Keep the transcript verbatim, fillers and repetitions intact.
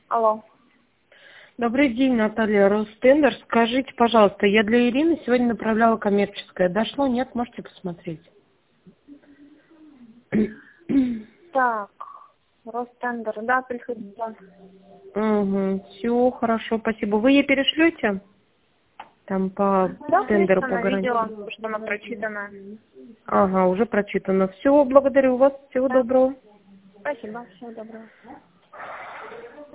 Алло. Добрый день, Наталья, Ростендер. Скажите, пожалуйста, я для Ирины сегодня направляла коммерческое. Дошло? Нет? Можете посмотреть? Так, Ростендер, да, приходила. Угу. Все, хорошо, спасибо. Вы ей перешлете? Там по Да, тендеру, конечно, по она видела, гарантии. что она прочитана. Ага, уже прочитано. Все, благодарю вас. Всего Да. доброго. Спасибо, всего доброго.